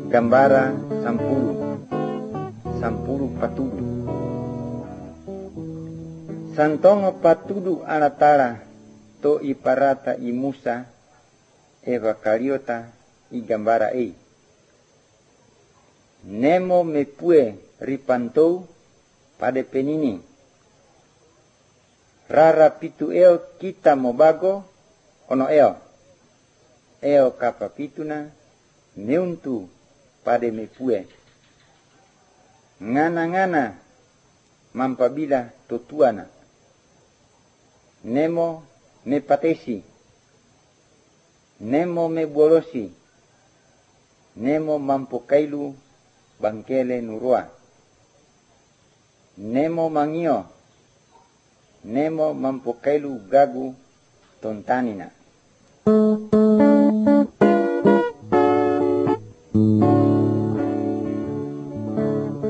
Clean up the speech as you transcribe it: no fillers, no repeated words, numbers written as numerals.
Gambara sampuru patudu. Santongo patudu anatara to iparata i Musa eva kaliota i gambara ei. Nemo me pue ripantou pada penini. Rara pitu eo kita mobago ono eo. Eo kapa pituna neuntu pada me pue. Ngana-ngana mampabila totuana. Nemo me patesi. Nemo me bolosi. Nemo mampokailu bangkele nurua. Nemo mangio. Nemo mampokailu gagu tontanina.